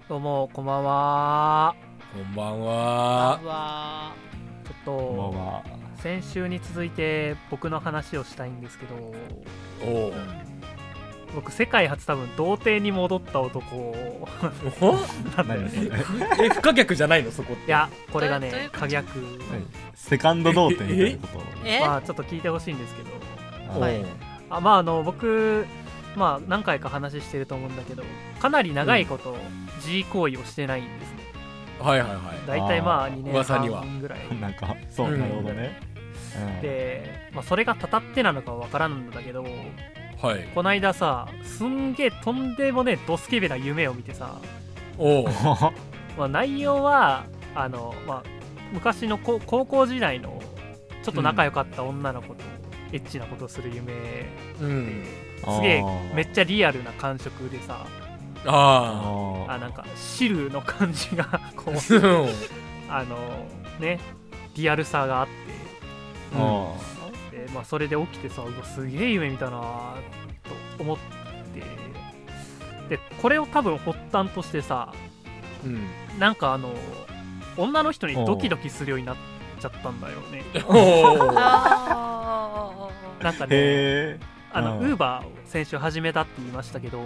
どうもこんばんは。 こんばんは。 ちょっと先週に続いて僕の話をしたいんですけど、 おう僕世界初多分童貞に戻った男なんだよね。 不可逆じゃないのそこって。 いやこれがねどういうこと可逆。 セカンド童貞みたいなこと。 まあちょっと聞いてほしいんですけど、 はいまあ僕まあ何回か話してると思うんだけど、かなり長いことG 行為をしてないんですね。 はいはいはい。 だいたいまあ2年噂には半ぐらいなんかそう、なるほどね。 で、まあ、それがたたってなのかは分からんのだけど、 はい。 こないださ、すんげえとんでもねえドスケベな夢を見てさ、 おうまあ、内容はまあ、昔の高校時代のちょっと仲良かった女の子とエッチなことをする夢で、すげえめっちゃリアルな感触でさ、なんか汁の感じがこうねリアルさがあって、でまあ、それで起きてさ、すげえ夢見たなと思って、でこれを多分発端としてさ、なんか女の人にドキドキするようになっちゃったんだよね。なんかね、Uber 先週始めたって言いましたけど、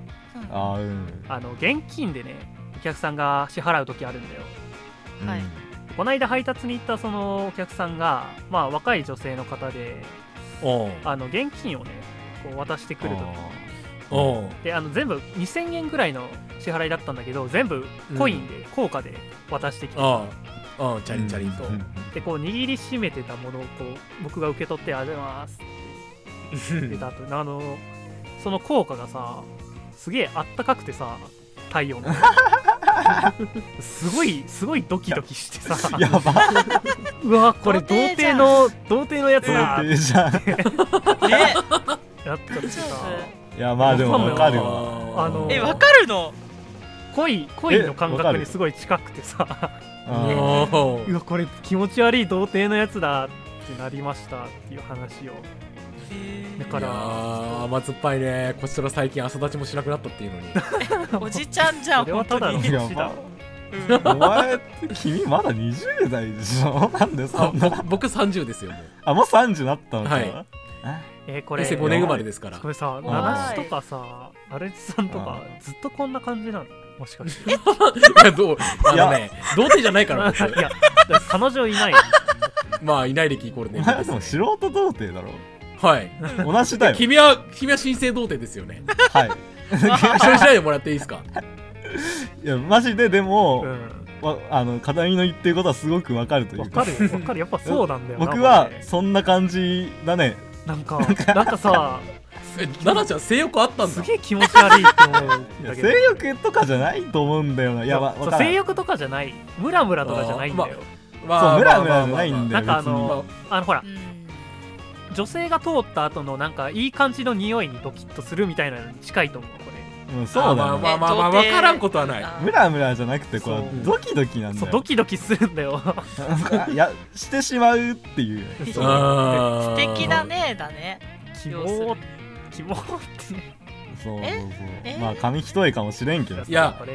現金でねお客さんが支払う時あるんだよ。 はい。 この間配達に行ったそのお客さんが、まあ、若い女性の方で、現金をねこう渡してくるときで、全部2000円ぐらいの支払いだったんだけど、全部コインで、硬貨で渡してきて、 チャリンチャリンと、 でこう握りしめてたものをこう僕が受け取って、ありがとうございますって言った後、その硬貨がさすげえあったかくてさ、太陽のすごいドキドキしてさ、 やばうわこれ童貞のやつだ童貞じゃん。 やっちゃってさ、 いやまあでもわかるわ。 わかるの？ 恋の感覚にすごい近くてさ、うわこれ気持ち悪い童貞のやつだってなりましたっていう話を。だから甘酸っぱいね。こちら最近朝立ちもしなくなったっていうのに。 おじちゃんじゃん。 それはただのいやお前君まだ20代でしょ。なんでそんな。 僕30ですよもう。 もう30なったのか。 これ 5年生まれですから。 これさ、ナナシとかさ、アレジさんとかずっとこんな感じなの？もしかして。 いや童貞じゃないから僕。 いや彼女いない。 まあいない歴イコールね。 お前でも素人童貞だろ。 はい。 同じだよ。 君は新生童貞ですよね。 はい。 一緒にしないでもらっていいですか。 いやマジででも、片見の言ってることはすごかるというか。 わかるやっぱそうなんだよな。 僕はそんな感じだね。 なんかさ、 ナナちゃん性欲あったんだ。 すげえ気持ち悪いって思うんだけど。 性欲とかじゃないと思うんだよな。いや性欲とかじゃない、ムラムラとかじゃないんだよ。 そうムラムラじゃないんだよ。 なんかほら、女性が通った後のなんかいい感じの匂いにドキッとするみたいなのに近いと思うこれ。 そうだね。 まあ分からんことはない。 ムラムラじゃなくてこうドキドキなんだよ。 ドキドキするんだよ。 いやしてしまうっていう。 素敵だねだね。 希望ってそうまあ紙一重かもしれんけどさ。 いや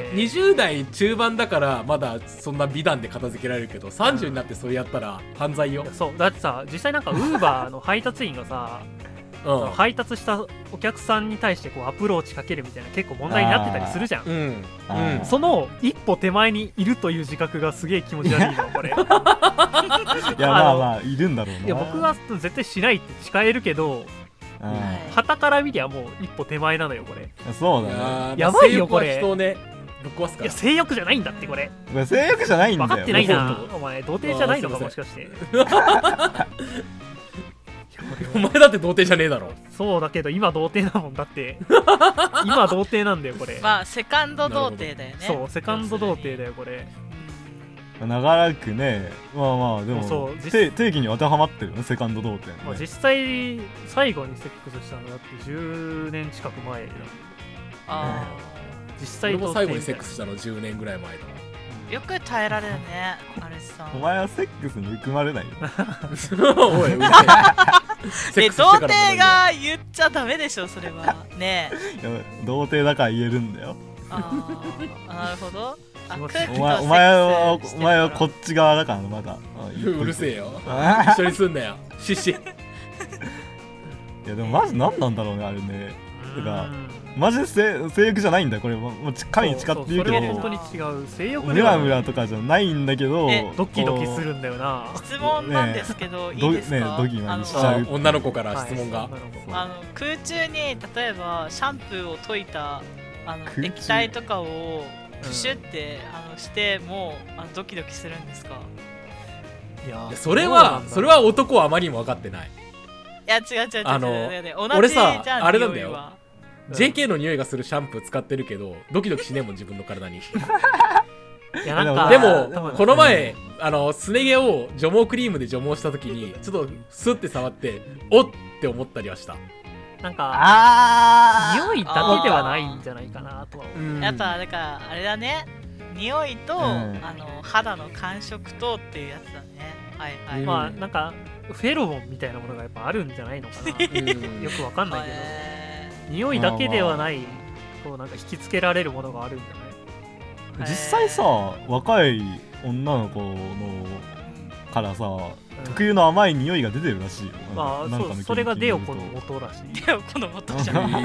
20代中盤だからまだそんな美談で片付けられるけど、30になってそれやったら犯罪よ。 そうだってさ、実際なんかウーバーの配達員がさ配達したお客さんに対してこうアプローチかけるみたいな結構問題になってたりするじゃん。その一歩手前にいるという自覚がすげえ気持ち悪いのこれ。いやまあいるんだろうな。 いや僕は絶対しないって誓えるけど、旗から見りゃもう一歩手前なのよこれ。 そうだね。 やばいよこれ。 人をねぶっ壊すから。 いや性欲じゃないんだってこれ。 性欲じゃないんだよ。 分かってないなお前。童貞じゃないのかもしかして。 お前だって童貞じゃねえだろ。 そうだけど今童貞だもんだって。今童貞なんだよこれ。 まあセカンド童貞だよね。 そうセカンド童貞だよこれ。 長らくね。まあでも定義に当てはまってるよねセカンド童貞ね。 実際最後にセックスしたのだって10年近く前だ。実際俺も最後にセックスしたの10年ぐらい前だ。 よく耐えられるねアレスさん。 お前はセックスに含まれないよ。 おい童貞が言っちゃダメでしょそれはね。 童貞だから言えるんだよ。 なるほど。 気持ち空気とお前セックスしてるからはこっち側だからまだうるせえよえ一緒にすんなよシシいやでもマジ何なんだろうねあれねてかマジで性欲じゃないんだよこれもう神に誓って言うけどそれは本当に違う性欲ムではラムラとかじゃないんだけどドキドキするんだよな。 質問なんですけど、いいですか？ ねドキマギしちゃう女の子から質問が、 空中に例えばシャンプーを溶いた空中液体とかをプシュってしてもドキドキするんですか？ いやそれは男はあまりにも分かってない。 いや違う同じ俺さじゃんあれなんだよ匂いは。 JK の匂いがするシャンプー使ってるけどドキドキしねえもん自分の体に。 いやなんかでも多分この前すね毛を除毛クリームで除毛した時にちょっとスッて触っておって思ったりはした。 なんか匂いだけではないんじゃないかなとは思う。 やっぱだからあれだね、匂いと、肌の感触とっていうやつだね。はいはい。 うんまあなんかフェロモンみたいなものがやっぱあるんじゃないのかな。よくわかんないけど、匂いだけではないこうなんか引きつけられるものがあるんじゃない？ 実際さ若い女の子のからさ特有の甘い匂いが出てるらしいよ。 まあなんかのそう、それがデオコの研究による元らしい。 でもこの元じゃん。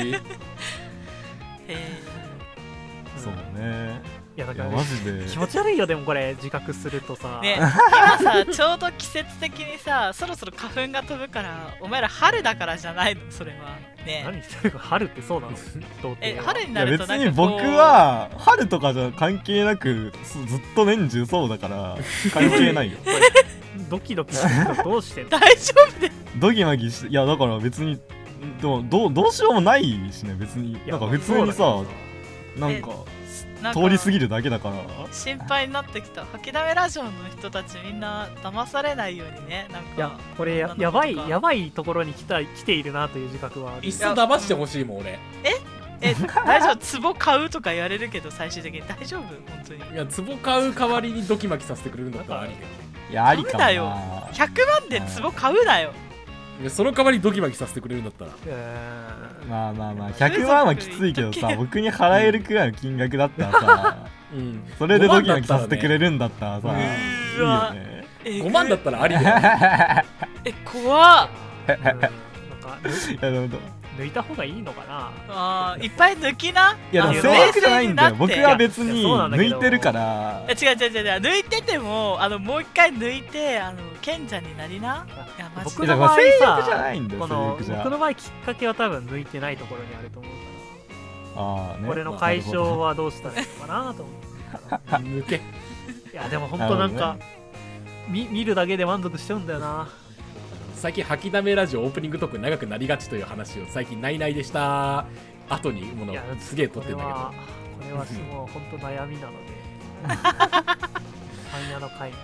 そうね。 いやだからいやマジで気持ち悪いよ。でもこれ自覚するとさ、 ね、今さちょうど季節的にさそろそろ花粉が飛ぶからお前ら春だからじゃないのそれはね。 何それ春ってそうなの？童貞は春にいやなると別に僕は春とかじゃ関係なくずっと年中そうだから関係ないよ。 ドキドキするとどうしてんの？ 大丈夫でドギマギしていやだから別にでもどうしようもないしね別になんか普通にさなんかなんか通り過ぎるだけだから心配になってきた。吐きだめラジオの人たちみんな騙されないようにね。なんかいやこれやばいところに来ているなという自覚はある。 いっそ騙してほしいもん俺。 大丈夫壺買うとか言われるけど最終的に大丈夫本当に。 いや壺買う代わりにドキマキさせてくれるんだったらありだよ。 いやありかもな。 ダメだよ100万で壺買うなよ。 いやその代わりにドキマキさせてくれるんだったらまあ100万はきついけどさ僕に払えるくらいの金額だったらさそれでドキマキさせてくれるんだったらさいいよね。 5万だったらありだよ。 怖っ。 なんかいやでも抜いた方がいいのかな。 いっぱい抜きな。 いやでも性欲じゃないんだよ。僕は別に抜いてるから。 違う抜いててももう一回抜いて賢者になりな。いやマジで僕の場合性さ欲じゃないんだよ。 僕の場合きっかけは多分抜いてないところにあると思うから、これの解消はどうしたらいいのかなと思って抜け。 いやでも本当なんか見るだけで満足しちゃうんだよな。 最近吐きだめラジオオープニングトーク長くなりがちという話を最近ないないでした後にものすげえ撮ってんだけど、 これはもう本当悩みなので半夜の会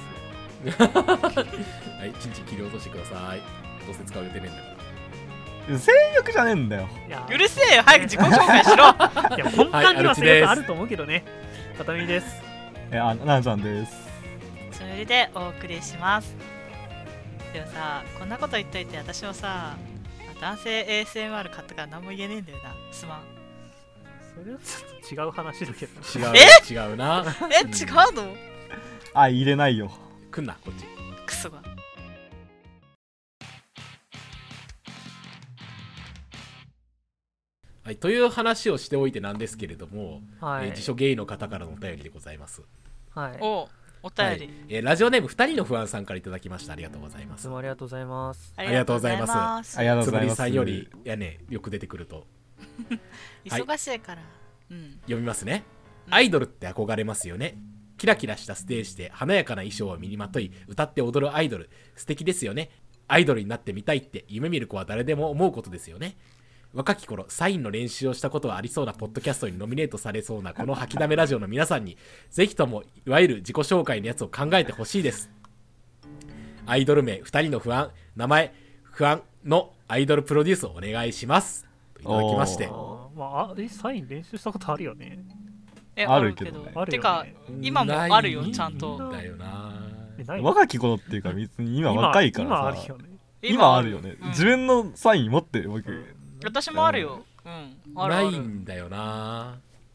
はいチンチン切り落としてください。どうせ使う予定ねえんだから。 性欲じゃねえんだよ。 うるせえよ早く自己紹介しろ。 いや根幹には性欲あると思うけどね。片見です。 ななちゃんです。 それでお送りします。でもさこんなこと言っといて私もさ男性 ASMR 買ったから何も言えねえんだよな。すまん。 それはちょっと違う話だけど。 違うな。 違うの？ 入れないよ。 来んなこっち。 クソが。 はい、という話をしておいてなんですけれども、 はい自称ゲイの方からのお便りでございます。 はい。 お便り、 ラジオネーム2人の不安さんからいただきました。ありがとうございます。 いつもありがとうございます。 ありがとうございます。 ありがとうつぶりございます。 さんよりよく出てくると忙しいから、 読みますね。アイドルって憧れますよね。キラキラしたステージで華やかな衣装を身にまとい歌って踊るアイドル素敵ですよね。アイドルになってみたいって夢見る子は誰でも思うことですよね。若き頃サインの練習をしたことはありそうなポッドキャストにノミネートされそうなこの吐きだめラジオの皆さんにぜひともいわゆる自己紹介のやつを考えてほしいです。アイドル名2人の不安、名前不安のアイドルプロデュースをお願いしますといただきまして、 サイン練習したことあるよね。 あるけどね。 てか今もあるよちゃんと。 だよな。 若き頃っていうか別に今若いからさ。 今あるよね。 今あるよね。自分のサイン持ってる僕。 私もあるよ。 ないんだよな。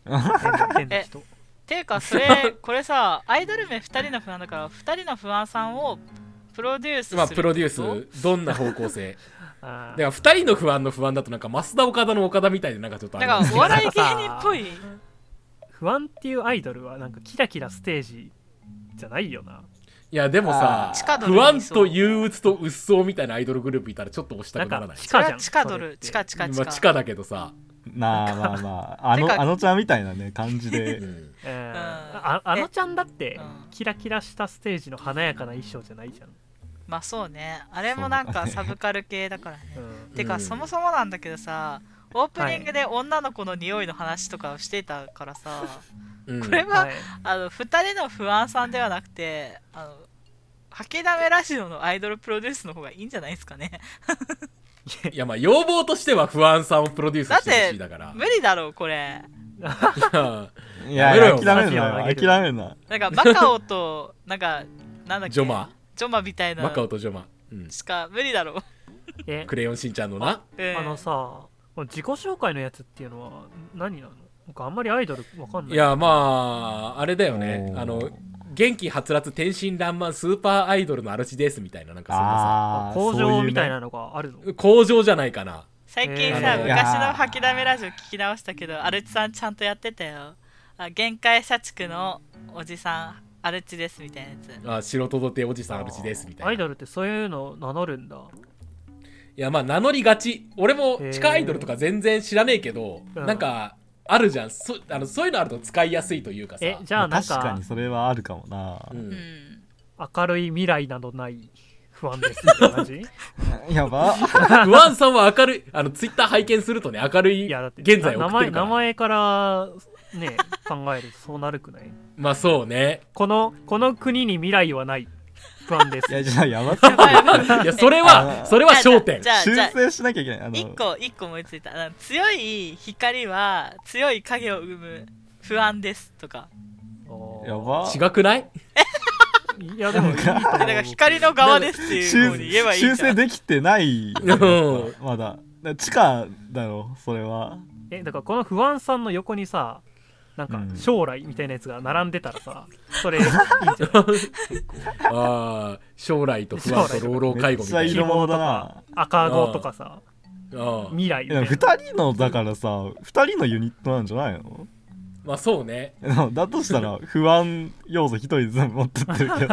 変な人ていうかこれさアイドル名2人の不安だから2人の不安さんをプロデュースする。 まあプロデュースどんな方向性だから2人の不安の不安だとなんか増田岡田の岡田みたいでなんかちょっとあれだからお笑い芸人っぽい。 不安っていうアイドルはなんかキラキラステージじゃないよな。 いやでもさ不安と憂鬱と鬱蒼みたいなアイドルグループいたらちょっと押したくならない？ 地下ドル地下まあ地下だけどさまああのちゃんみたいなね感じであのちゃんだってキラキラしたステージの華やかな衣装じゃないじゃん。 まあそうね、あれもなんかサブカル系だからね。てかそもそもなんだけどさ、オープニングで女の子の匂いの話とかをしてたからさ、これは、2人の不安さんではなくて吐きだめラジオのアイドルプロデュースの方がいいんじゃないですかね。 いやまあ要望としては不安さんをプロデュースしてほしいだから無理だろうこれ。 いや諦めるな。 なんかマカオとなんだっけジョマみたいなマカオとジョマ、 しか無理だろう。クレヨンしんちゃんのな、 さ自己紹介のやつっていうのは何なの？なんかあんまりアイドルわかんない。 いやまああれだよね、元気はつらつ天真爛漫スーパーアイドルの主ですみたいな、なんかそんなさ工場みたいなのがあるの？ 工場じゃないかな。 最近さ、昔の吐きだめラジオ聞き直したけど、アルチさんちゃんとやってたよ。限界社畜のおじさんアルチですみたいなやつ。 素人土手おじさんアルチですみたいな。 アイドルってそういうの名乗るんだ。 いやまあ名乗りがち。俺も地下アイドルとか全然知らねえけど、なんかあるじゃん。そういうのあると使いやすいというかさ。 じゃあなんか確かにそれはあるかもな。 明るい未来などない不安ですって感じ。 やば。 不安さんは明るい。ツイッター拝見するとね、明るい現在送ってるから。 名前からね考えるとそうなるくない？ まあそうね。 この国に未来はない不安です。 いやじゃあやばすぎる。 いやそれは焦点。 修正しなきゃいけない。 一個思いついた。強い光は強い影を生む不安ですとか。 やば。 違くない？ いやでもいいと思う。 だから光の側ですっていう風に言えばいいじゃん。 修正できてないまだ地下だろそれは。 だからこの不安さんの横にさ、なんか将来みたいなやつが並んでたらさ、それいいんじゃない？ 将来と不安と老老介護みたいな。 色物だな。 赤子とかさ、未来みたいな。 2人のだからさ、2人のユニットなんじゃないの？ まあそうね。 だとしたら不安要素1人全部持ってってるけど。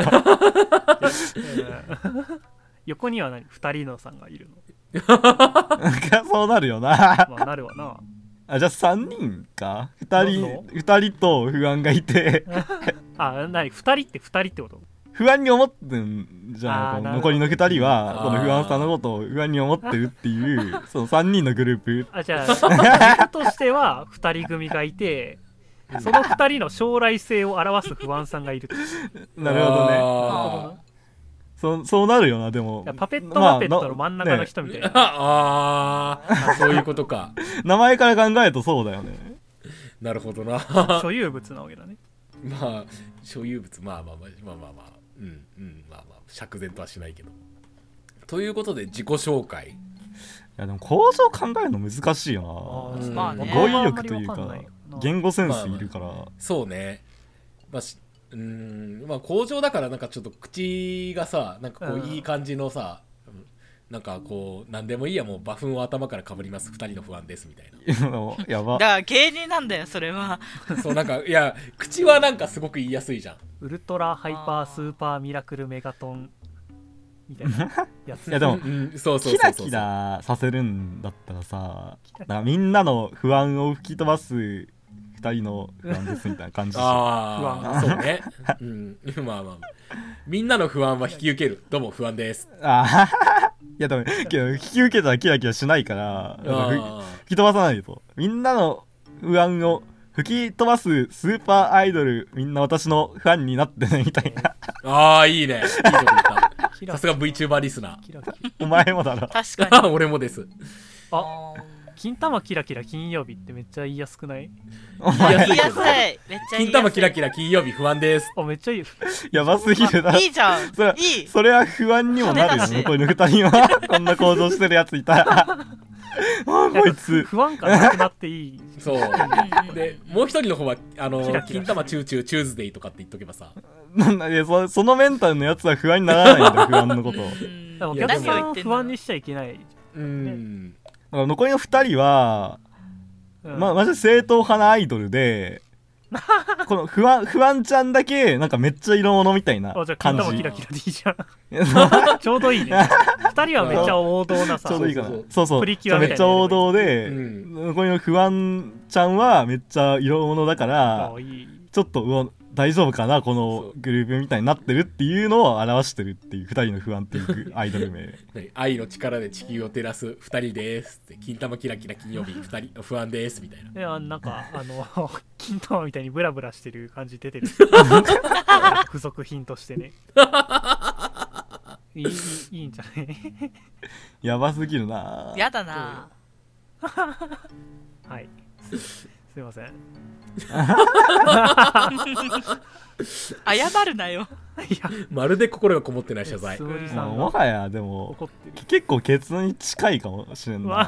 横には2人のさんがいるの？ そうなるよな。 まあなるわな。 じゃあ3人か。2人と不安がいて。 2人って2人ってこと？ 不安に思ってんじゃん。残りの2人はこの不安さんのことを不安に思ってるっていうその3人のグループ。 じゃあとしては2人組がいて、その2人の将来性を表す不安さんがいる。 なるほどね。そうなるよな。でもパペットマペットの真ん中の人みたいな。 そういうことか。 名前から考えるとそうだよね。 なるほどな。 所有物なわけだね。 まあ所有物まあ釈然とはしないけど。ということで自己紹介。いやでも構造考えるの難しいよな。 まあね、 語彙力というか言語センスいるから。 そうね。まあ工場だからなんかちょっと口がさ、なんかこういい感じのさ、なんかこう何でもいいや、もう馬糞を頭からかぶります2人の不安ですみたいな。 やば。 だから芸人なんだよそれは。 そうなんかいや口はなんかすごく言いやすいじゃん。 ウルトラハイパースーパーミラクルメガトンみたいなやつ。 いやでもキラキラさせるんだったらさ、だからみんなの不安を吹き飛ばす2人の不安ですみたいな感じでしょ。 そうね。まあみんなの不安は引き受ける。どうも不安です。 いやでも引き受けたらキラキラしないから吹き飛ばさないと。みんなの不安を吹き飛ばすスーパーアイドル、みんな私のファンになってねみたいな。 いいね。いいこと言った。さすが VTuber リスナー。 お前もだろ。 確かに。 俺もです。 金玉キラキラ金曜日ってめっちゃ言いやすくない？ 言いやすい。めっちゃ言いやすい。 金玉キラキラ金曜日不安です。 めっちゃいい。 やばすぎるな。 いいじゃん。 それは不安にもなるよ。残りの2人はこんな行動してるやついたら。 こいつ不安感なくなっていい。 そうでもう一人の方は金玉チューチューチューズデイとかって言っとけばさ、 なんだいやそのメンタルのやつは不安にならないんだよ不安のことを。 でもお客さんを不安にしちゃいけない。 だから残りの2人は、マジで正統派なアイドルでこの不安ちゃんだけなんかめっちゃ色物みたいな感じ。 じゃあ金玉キラキラでいいじゃん。ちょうどいいね。2人はめっちゃ王道なさ。 ちょうどいいかな。そうプリキュアみたいなめっちゃ王道で、残りの不安ちゃんはめっちゃ色物だからちょっと大丈夫かなこのグループみたいになってるっていうのを表してるっていう2人の不安っていうアイドル名。 愛の力で地球を照らす2人ですって、金玉キラキラ金曜日2人不安ですみたいな。 いやなんか金玉みたいにブラブラしてる感じ出てる。付属品としてね。いいんじゃない？ やばすぎるな。 やだな。 はい。すいません。 謝るなよ。 まるで心がこもってない謝罪。 もはやでも結構ケツに近いかもしれんな。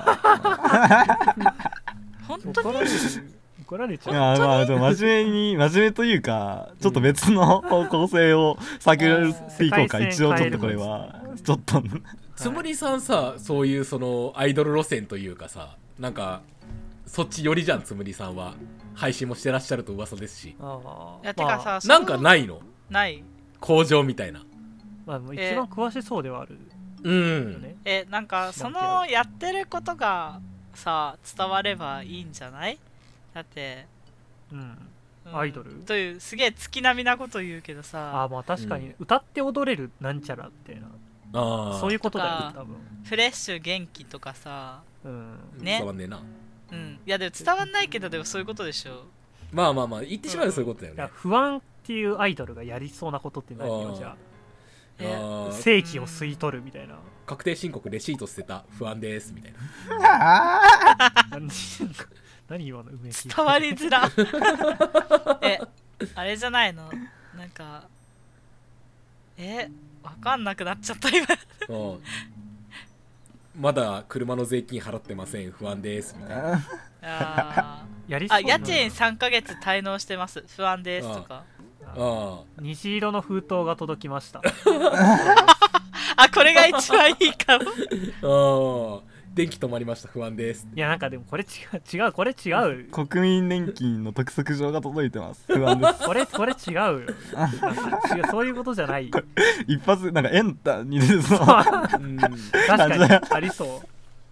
本当に怒られちゃう。 いやまあでも真面目というかちょっと別の方向性を探っていこうか。一応ちょっとこれはちょっとつむりさんさ、そういうそのアイドル路線というかさ、なんかそっち寄りじゃん。つむりさんは配信もしてらっしゃると噂ですし。 いやてかさ、 なんかないの？ ない工場みたいな。 まあ一番詳しそうではある。 なんかそのやってることがさ伝わればいいんじゃない？だってアイドルというすげえ月並みなこと言うけどさ、 まあ確かに歌って踊れるなんちゃらってそういうことだよ多分。 フレッシュ元気とかさ、 ね、伝わんねえな。 いやでも伝わんないけどでもそういうことでしょ。 まあ言ってしまえばそういうことだよね。 不安っていうアイドルがやりそうなことって何よ？じゃあ正気を吸い取るみたいな。 確定申告レシート捨てた不安ですみたいな。 何今の梅木伝わりづら。あれじゃないの？なんかわかんなくなっちゃった今。 まだ車の税金払ってません不安ですみたいな。 家賃3ヶ月滞納してます不安ですとか。 虹色の封筒が届きました。 これが一番いいかも。電気止まりました不安です。 いやなんかでもこれ違うこれ違う。 国民年金の督促状が届いてます不安です。 これ違うよ。そういうことじゃない。 一発なんかエンタに出てそう。 確かにありそう。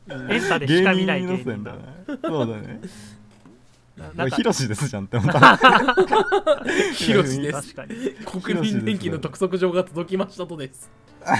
エンタでしか見ない芸人だ。 そうだね。ヒロシですじゃんって思った。 ヒロシです。国民年金の督促状が届きましたとです。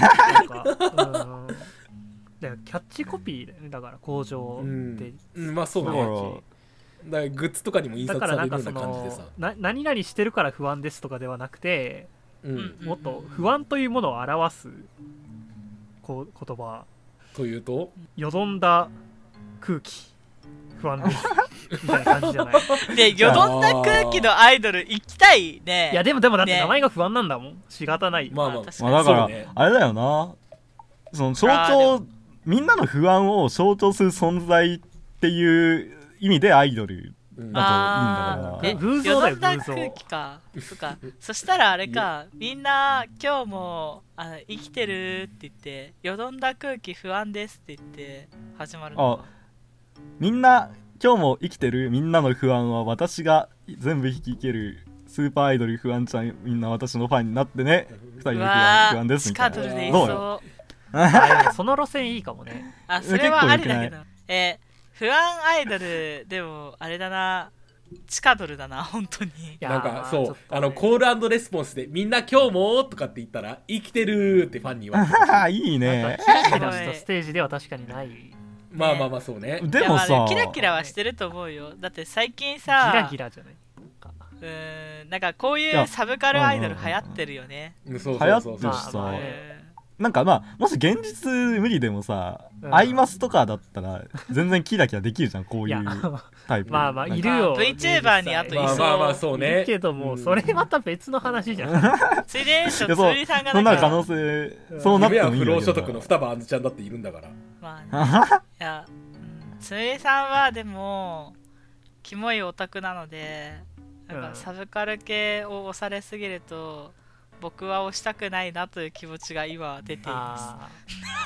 キャッチコピーだよね。だから工場で、 まあそうね。だからグッズとかにも印刷されるような感じでさ、 何々してるから不安ですとかではなくて、もっと不安というものを表す言葉というと、 よどんだ空気不安ですみたいな感じじゃない？ でよどんだ空気のアイドル行きたいね。 いやでもだって名前が不安なんだもん。仕方ない。 だからあれだよな。その象徴みんなの不安を象徴する存在っていう意味でアイドルだといいんだから。 偶像だよ、偶像。 空気か。そしたらあれか、みんな今日も生きてるって言ってよどんだ空気不安ですって言って始まるの。 みんな今日も生きてるみんなの不安は私が全部引き受けるスーパーアイドル不安ちゃんみんな私のファンになってね2人の不安ですみたいな。 スカドルでいそう。 その路線いいかもね。 それはありだけど不安アイドルでもあれだな、地下ドルだな本当に。 なんかそう、コール&レスポンスでみんな今日もとかって言ったら生きてるってファンに言われる。 いいね。 キラキラしたステージでは確かにない。 まあそうね。 でもさ、 キラキラはしてると思うよ。だって最近さ、 ギラギラじゃない。 なんかこういうサブカルアイドル流行ってるよね。 流行ってるしさ。なんかもし現実無理でもさ、アイマスとかだったら全然キラキラできるじゃんこういうタイプ。 まあいるよ。 VTuber にあといそう。 まあそうね。 けどもそれまた別の話じゃん。 ついでつりさんがそんな可能性そうなってもいいんだけど。 不労所得の双葉あんずちゃんだっているんだから。 まあね。いやつむりさんはでもキモいオタクなので、なんかサブカル系を押されすぎると僕は押したくないなという気持ちが今出ています。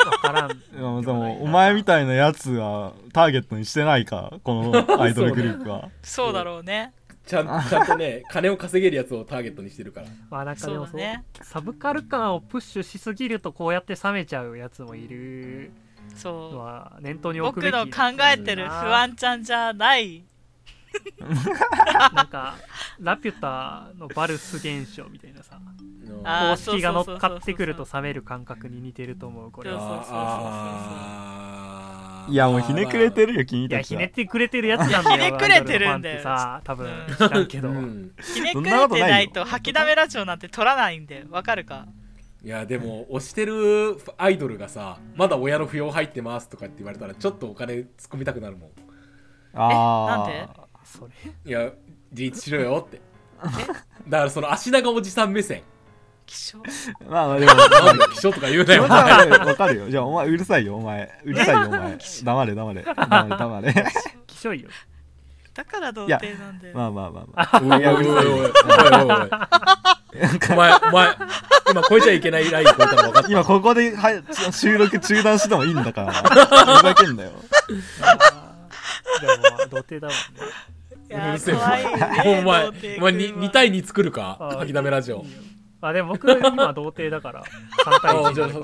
分からん。 でもお前みたいなやつはターゲットにしてないか、このアイドルグループは。 そうだろうね。 ちゃんとね金を稼げるやつをターゲットにしてるから。 まあなんかでもそうね、 サブカル感をプッシュしすぎるとこうやって冷めちゃうやつもいるのは念頭に置くべき。 僕の考えてる不安ちゃんじゃないなんかラピュタのバルス現象みたいなさ、公式式が乗っかってくると冷める感覚に似てると思う。これはいやもうひねくれてるよ君たちは。 いやひねってくれてるやつなんだよ。 ひねくれてるんだよさ、多分知らんけど、 ひねくれてないと吐きだめラジオなんて取らないんで、わかるか。 いやでも推してるアイドルがさ、まだ親の扶養入ってますとかって言われたらちょっとお金突っ込みたくなるもん。 なんでそれ、 いや自立しろよってだからその足長おじさん目線。 気象まあでもなんだ気象とか言うなよ。 わかるよ。じゃあお前うるさいよお前。うるさいよお前。黙れ。 きしょいよ。 だから童貞なんだよ。 まあ。 おいおいお前今超えちゃいけないライン超えたの分かった。 今ここで収録中断してもいいんだから。ふざけんだよ。 でも童貞だもんね。 うるせえ。お前2対2作るか吐きだめラジオ。 でも僕今童貞だから3対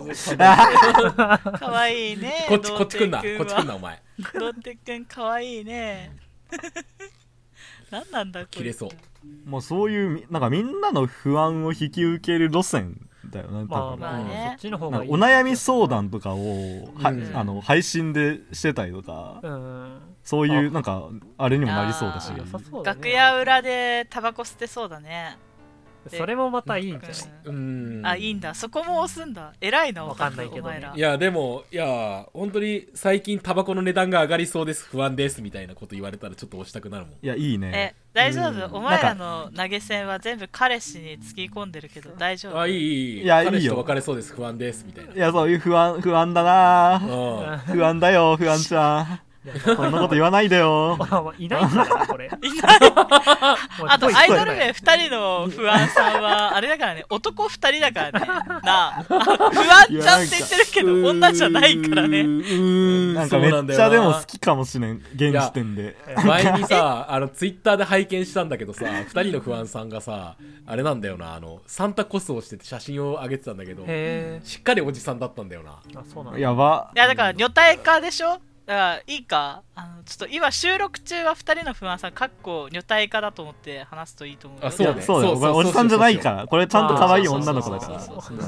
1。かわいいね。 こっち来んなお前。 童貞くんかわいいね。何なんだこれ。 切れそう。 もうそういうなんかみんなの不安を引き受ける路線だよね。 まあね、そっちの方がいい。 お悩み相談とかを配信でしてたりとか、そういうなんかあれにもなりそうだし、 楽屋裏でタバコ吸ってそうだね。 それもまたいいんじゃない？いいんだ。そこも押すんだ。偉いな。 わかんないけどね。 いやでも本当に最近タバコの値段が上がりそうです、不安ですみたいなこと言われたらちょっと押したくなるもん。 いやいいね。 大丈夫？お前らの投げ銭は全部彼氏に突き込んでるけど大丈夫？ いい。彼氏と別れそうです、不安ですみたいな。 いやそういう不安だな。不安だよ不安ちゃん。こんなこと言わないでよ。 いないんだよこれ。いない。 あとアイドル名2人の不安さんはあれだからね、男2人だからね。なあ、不安ちゃんって言ってるけど女じゃないからね。 なんかめっちゃでも好きかもしれん現時点で。 前にさツイッターで拝見したんだけどさ、2人の不安さんがさあれなんだよな、サンタコスをしてて写真を上げてたんだけど、しっかりおじさんだったんだよな。 あ、そうなんだ。 やば。 いやだから女体化でしょ。だからいいか、ちょっと今収録中は2人の不安さんかっこ女体化だと思って話すといいと思う。 そうだよ。おじさんじゃないから、これちゃんと可愛い女の子だから、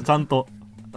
ちゃんと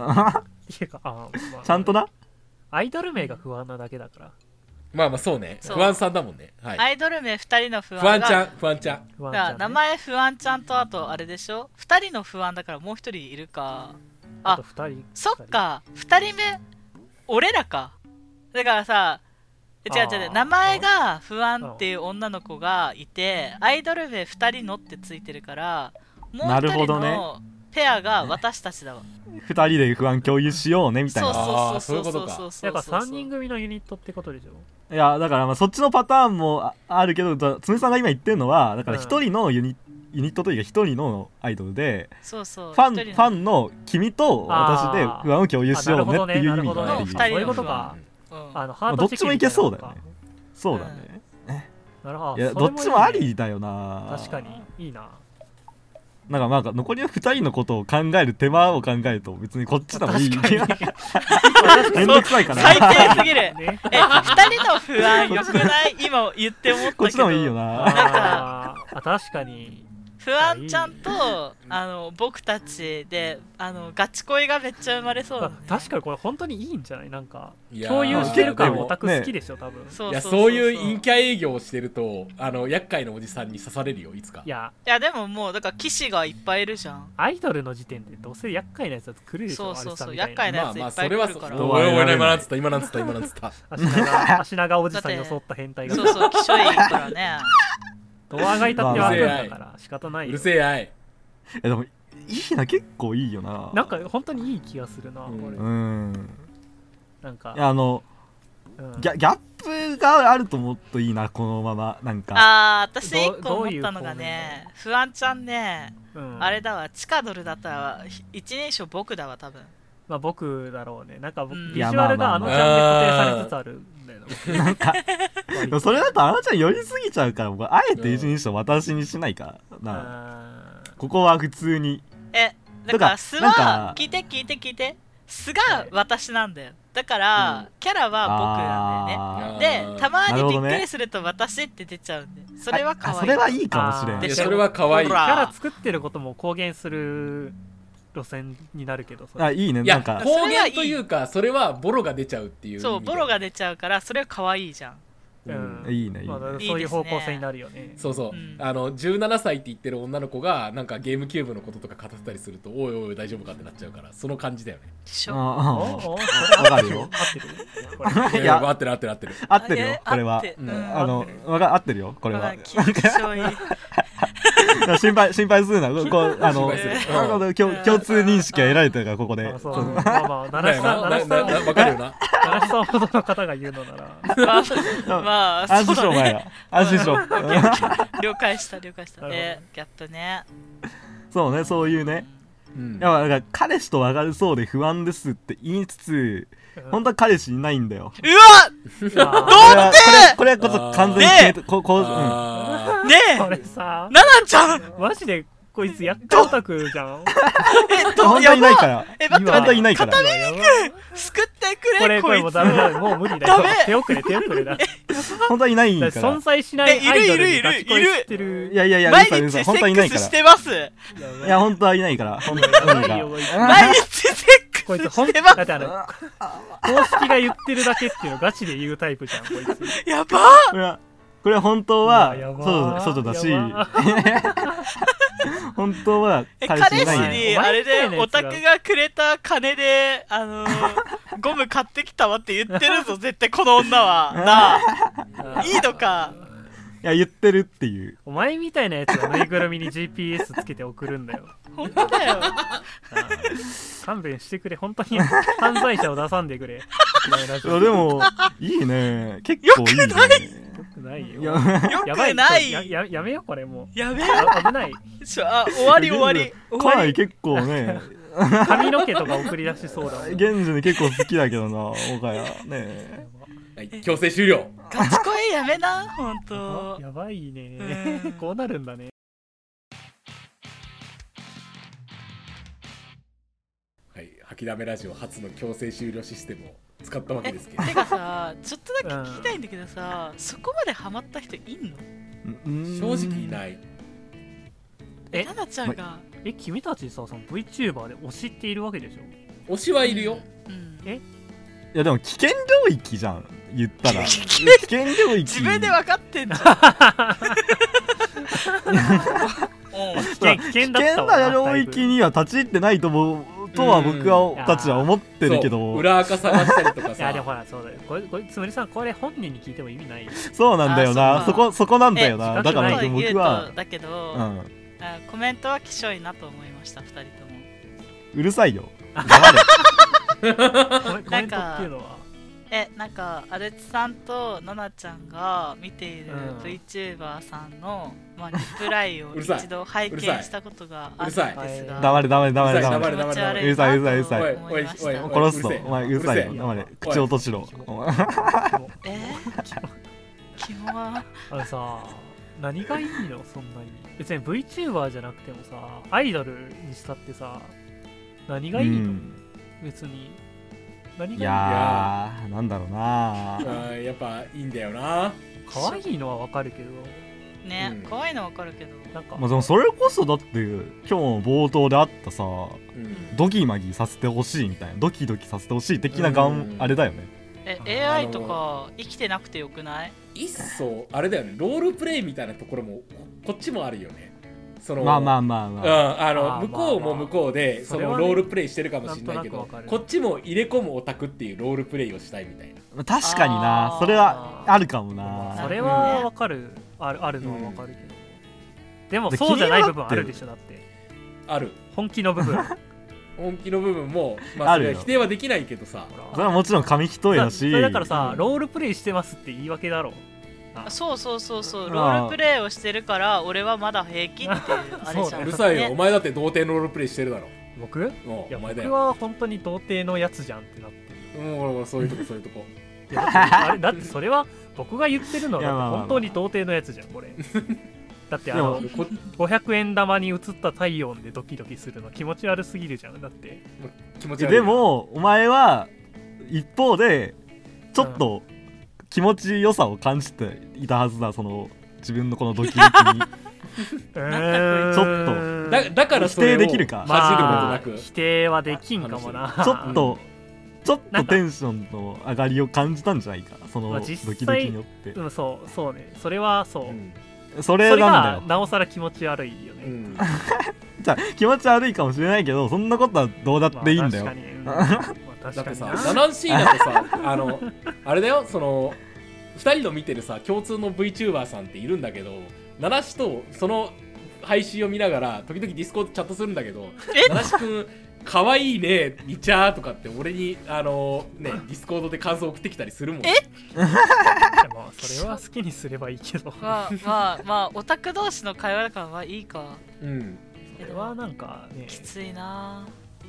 ちゃんとな。 アイドル名が不安なだけだから。 まあそうね、不安さんだもんね。 アイドル名2人の不安が不安ちゃん。 名前不安ちゃんとあとあれでしょ、2人の不安だからもう1人いるか。 あと2人。 そっか、2人目俺らか。だからさ、違う名前が不安っていう女の子がいて、アイドル名2人のってついてるから、もう1人のペアが私たちだわ。 2人で不安共有しようねみたいな。 そういうことか。 やっぱ3人組のユニットってことでしょ。 いやだからそっちのパターンもあるけど、つむさんが今言ってるのはだから1人のユニットというか1人のアイドルで、ファンの君と私で不安を共有しようねっていう意味がある。 そういうことか。 どっちもいけそうだよね。そうだね。 なるほど。 いやどっちもありだよな。 確かにいいな。 なんか残りの2人のことを考える手間を考えると別にこっちでもいい。めんどくさいかな。 最低すぎる。2人の不安よくない？今言って思ったけど。 こっちでもいいよな。 確かに。 不安ちゃんと僕たちでガチ恋がめっちゃ生まれそうだね。 確かにこれ本当にいいんじゃない？なんか共有してるからオタク好きでしょ多分。 そういう陰キャ営業をしてると厄介なおじさんに刺されるよいつか。 いやでももうだから騎士がいっぱいいるじゃん。 アイドルの時点でどうせ厄介なやつは来るでしょ。 そう厄介なやついっぱい来るから。 今なんつった足長おじさん装った変態が。 そうきしょいからね。 ドアがいたってわかるんだから仕方ないよ。 うるせえあい。 でもいいな、結構いいよな。 なんか本当にいい気がするなこれ。 なんかギャップがあるともっといいな、このままなんか。 私一個思ったのがね、不安ちゃんね、あれだわ、地下ドルだったら一人称僕だわ多分。 まあ僕だろうね。なんかビジュアルがあのちゃんで固定されつつあるんだよな。 なんかそれだとあのちゃん寄りすぎちゃうから、僕あえて一人称私にしないからな。ここは普通に。 だから素は聞いて素が私なんだよ。だから、キャラは僕なんだよね。でたまにびっくりすると私って出ちゃうんで、それは可愛い。 それはいいかもしれない。 それは可愛い。 キャラ作ってることも公言する路線になるけど、 いいね。 なんか公言というか、それはボロが出ちゃうっていう。 そう、ボロが出ちゃうから、それは可愛いじゃん。 いいね。 そういう方向性になるよね。 そうそう、17歳って言ってる女の子がなんかゲームキューブのこととか語ったりすると、おいおい大丈夫かってなっちゃうから、その感じだよね。 わかるよ。 いや、合ってる合ってるよ、これは。合ってるよ、これは。心配するな。共通認識が得られてるから、ここで。 まあまあ、奈良さんわかるよな。 奈良さんほどの方が言うのなら。 まあ、 安心しろ、お前ら。安心しろ。 了解した。ギャップね。 そうね、そういうね。だから彼氏と別れそうで不安ですって言いつつ、本当は彼氏いないんだよ。 うわどうってこれはこそ完全にねえこれさ、 ナナちゃんマジでこいつやっかオタクじゃん。 本当にいないから。 待って本当にいないから。 片耳くん救ってくれ。 これもうダメだ、もう無理だよ。手遅れだ。 本当にいないから。 存在しないアイドルにガチ恋してる。 いや毎日セックスしてます。 いや本当はいないから。 毎日セックスしてます。 だって公式が言ってるだけっていうのガチで言うタイプじゃんこいつ。 やばこれは本当は外だし、本当は彼氏にあれでオタクがくれた金でゴム買ってきたわって言ってるぞ絶対この女はなあ。いいのか。 いや言ってるっていう。 お前みたいなやつがぬいぐるみに GPS つけて送るんだよ。 本当だよ。 勘弁してくれ。本当に犯罪者を出さんでくれ。 でもいいね、結構いいね。 よくないよくないよ。 よくない。 やめよこれもう。 やめよ。 危ない。 終わり。 かなり結構ね。 髪の毛とか送り出しそうだ。 現実に結構好きだけどな、岡谷ね。 強制終了。 ガチ恋やめな、ほんと。 やばいね。こうなるんだね。 はい、吐きだめラジオ初の強制終了システムを使ったわけですけど。 てかさ、ちょっとだけ聞きたいんだけどさ、そこまでハマった人いんの？正直いない。 ナナちゃんが。 君たちさ、その VTuber で推しっているわけでしょ？ 推しはいるよ。 いやでも危険領域じゃん、言ったら。危険領域。 自分で分かってんじゃん。 危険な領域には立ち入ってないとは僕たちは思ってるけど、 裏垢探したりとかさ。 いやでもほら、そうだよ、これつむりさん、これ本人に聞いても意味ない。 そうなんだよな、そこなんだよな。だから僕はだけど、コメントはきしょいなと思いました。2人ともうるさいよ。 コメントっていうのはなんかアルチさんとナナちゃんが見ている VTuber さんの、リプライを一度拝見したことがあるんですが、 黙れ気持ち悪いなと思いました。 殺すぞ、お前うるさいよ、黙れ、口を閉じろ。 キモはさ、何がいいのそんなに。別に VTuber じゃなくてもさ、アイドルにしたってさ、何がいいの？別に何がいいの？ いやー、なんだろうな。 やっぱいいんだよな。 可愛いのはわかるけどね、可愛いのはわかるけど、 なんかでもそれこそだって今日の冒頭であったさ、ドギマギさせてほしいみたいな、ドキドキさせてほしい的なあれだよね。 AI とか生きてなくてよくない？ 一層あれだよね、ロールプレイみたいなところもこっちもあるよね。 まあ向こうも向こうでそのロールプレイしてるかもしれないけど、こっちも入れ込むオタクっていうロールプレイをしたいみたいな。 確かにな、それはあるかもな。 それはわかる、あるのはわかるけど、でもそうじゃない部分あるでしょ。だってある、 本気の部分本気の部分も、まあ、それは否定はできないけどさ、 それはもちろん紙一重だし、 それだからさ、ロールプレイしてますって言い訳だろ。 そうロールプレイをしてるから俺はまだ平気っていうあれじゃん。 うるさいよ、お前だって童貞のロールプレイしてるだろ。 僕？いや僕は本当に童貞のやつじゃんってなってる。 もうそういうとこそういうとこ。 いやあれだってそれは僕が言ってるのは本当に童貞のやつじゃんこれ。だって500円玉に映った体温でドキドキするの気持ち悪すぎるじゃん。だって気持ち悪い。 でもお前は一方でちょっと気持ちよさを感じていたはずだ、その自分のこのドキドキにちょっとだからそれを否定できるか、 混じることなく否定はできんかもな。 ちょっとテンションの上がりを感じたんじゃないか、そのドキドキによって。 そうね、それはそう、 それなんだよ。 がなおさら気持ち悪いよね。 じゃあ気持ち悪いかもしれないけど、そんなことはどうだっていいんだよ。 だってさ、ナナンシーだとさ、あれだよ、その2人の見てるさ共通の VTuber さんっているんだけど、ナナシとその配信を見ながら時々ディスコードチャットするんだけど、ナナシくんかわいいねにちゃーとかって俺にディスコードで感想送ってきたりするもん。 でもそれは好きにすればいいけどまあオタク同士の会話だからはいいか。 それはなんかね、 きついな。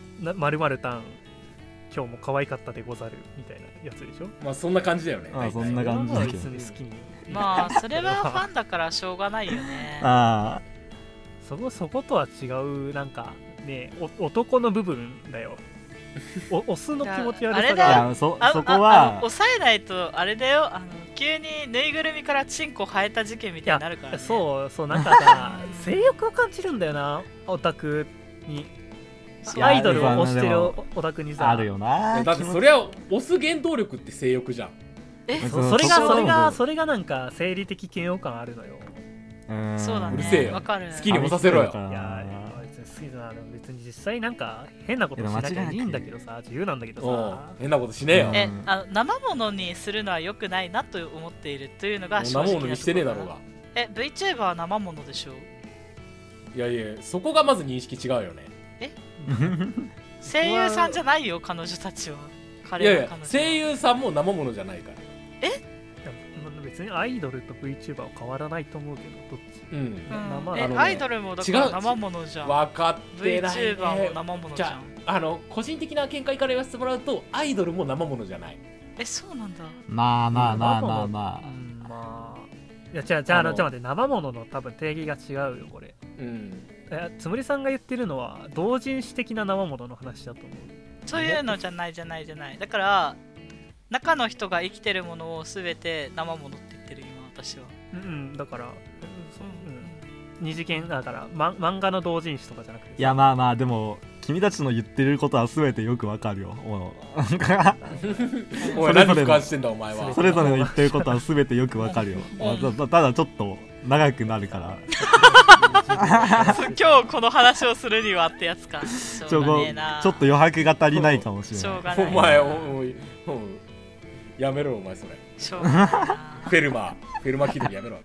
〇〇タン今日も可愛かったでござるみたいなやつでしょ。 まあそんな感じだよね。 そんな感じだけど、 別に好きにまあそれはファンだからしょうがないよね。 そことは違う、なんかね、男の部分だよ。オスの気持ち悪さがそこは抑えないとあれだよ、急にぬいぐるみからチンコ生えた事件みたいになるからね。 そうなんかさ性欲を感じるんだよな、オタクに。アイドルを推してるオタクにさあるよな。 だってそれは推す原動力って性欲じゃん。 それがなんか生理的嫌悪感あるのよ。 そうだね。 うるせえよ。 わかる。 好きに押させろよ。 いや別に好きだな。別に実際なんか変なことしなきゃいいんだけどさ、自由なんだけどさ。 変なことしねえよ。 生物にするのは良くないなと思っているというのが正直なところ。 生物にしてねえだろうが。 VTuber は生物でしょ。 いやそこがまず認識違うよね。 声優さんじゃないよ彼女たちは。 いや声優さんも生物じゃないから。 別にアイドルと VTuber は変わらないと思うけど、どっち？ アイドルもだから生物じゃん。 分かってないね。 VTuber も生物じゃん。 個人的な見解から言わせてもらうと、アイドルも生物じゃない。 そうなんだ。 まあいやじゃあ待って、生物の多分定義が違うよこれ。つむりさんが言ってるのは同人誌的な生物の話だと思う。 そういうのじゃない。だから中の人が生きてるものを全て生物って言ってる今私は。 だから二次元だから、漫画の同人誌とかじゃなくて。 いやまあでも君たちの言ってることは全てよくわかるよ。 おい何俯瞰してんだお前は。 それぞれの言ってることは全てよくわかるよ。ただちょっと長くなるから今日この話をするにはってやつか。ちょっと余白が足りないかもしれない。 お前やめろお前それ。フェルマ気取りやめろ。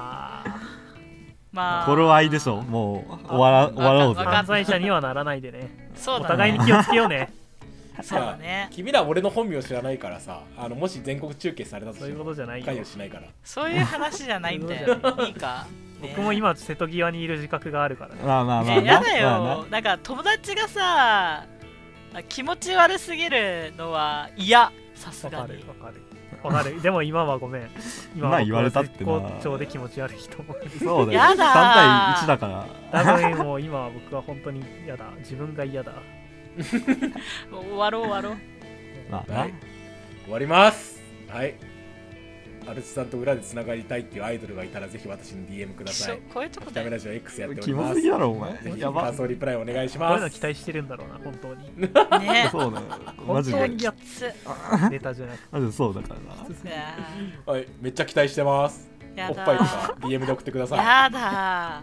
頃合いでしょ。もう終わろうぜ。 犯罪者にはならないでね。 そうだね。 お互いに気をつけようね。 そうだね。 君ら俺の本名知らないからさ、もし全国中継されたとしてもそういうことじゃないよ。 関与しないから。 そういう話じゃないんだよ。いいか。 僕も今瀬戸際にいる自覚があるからね。 まあやだよ。なんか友達がさ気持ち悪すぎるのは嫌。さすがに。 わかる。でも今はごめん。 今は言われたってな。 絶好調で気持ち悪い人もいる。 そうだよ。 やだー。 3対1だから。 多分もう今は僕は本当に嫌だ。自分が嫌だ。 終わろう。 はい。終わります。はい。アルチさんと裏でつながりたいっていうアイドルがいたらぜひ私に DM ください。 こういうとこダメラジオ X やっております。 キモすぎだろお前。 ぜひ感想リプライお願いします。 こういうの期待してるんだろうな本当に。 ね。 そうだよ。 マジでやつネタじゃなくて。 マジでそうだからな。はい、めっちゃ期待してます。おっぱいとか DM で送ってください。 やだ。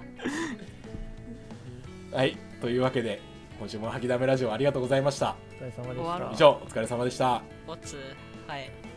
はい、というわけで今週も吐きだめラジオありがとうございました。 お疲れ様でした。 以上お疲れ様でした。 はい。